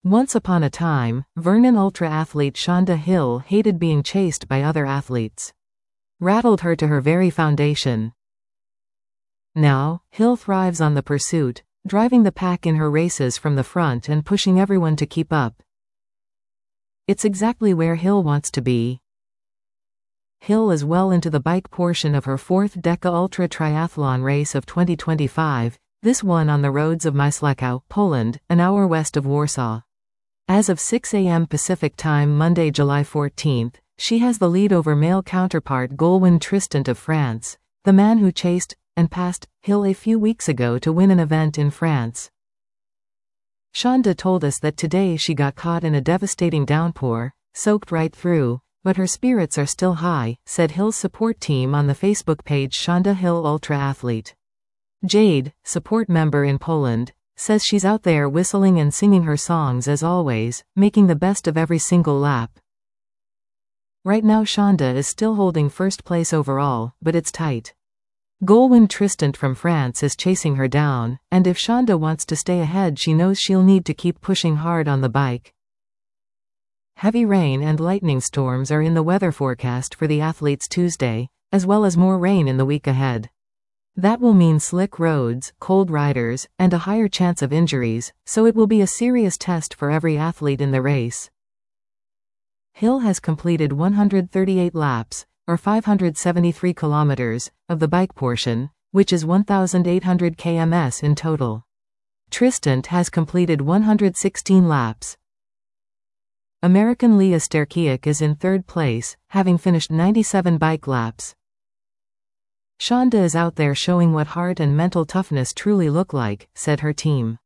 Once upon a time, Vernon ultra athlete Shonda Hill hated being chased by other athletes. Rattled her to her very foundation. Now, Hill thrives on the pursuit, driving the pack in her races from the front and pushing everyone to keep up. It's exactly where Hill wants to be. Hill is well into the bike portion of her fourth Deca Ultra Triathlon race of 2025, this one on the roads of Mysłeczów, Poland, an hour west of Warsaw. As of 6 a.m. Pacific Time Monday, July 14, she has the lead over male counterpart Goulwin Tristant of France, the man who chased and passed Hill a few weeks ago to win an event in France. Shonda told us that today she got caught in a devastating downpour, soaked right through, but her spirits are still high, said Hill's support team on the Facebook page Shonda Hill Ultra Athlete. Jade, support member in Poland, says she's out there whistling and singing her songs as always, making the best of every single lap. Right now Shonda is still holding first place overall, but it's tight. Goulwin Tristant from France is chasing her down, and if Shonda wants to stay ahead she knows she'll need to keep pushing hard on the bike. Heavy rain and lightning storms are in the weather forecast for the athletes Tuesday, as well as more rain in the week ahead. That will mean slick roads, cold riders, and a higher chance of injuries, so it will be a serious test for every athlete in the race. Hill has completed 138 laps, or 573 kilometers, of the bike portion, which is 1,800 km in total. Tristant has completed 116 laps. American Leah Sterkiak is in third place, having finished 97 bike laps. Shonda is out there showing what heart and mental toughness truly look like, said her team.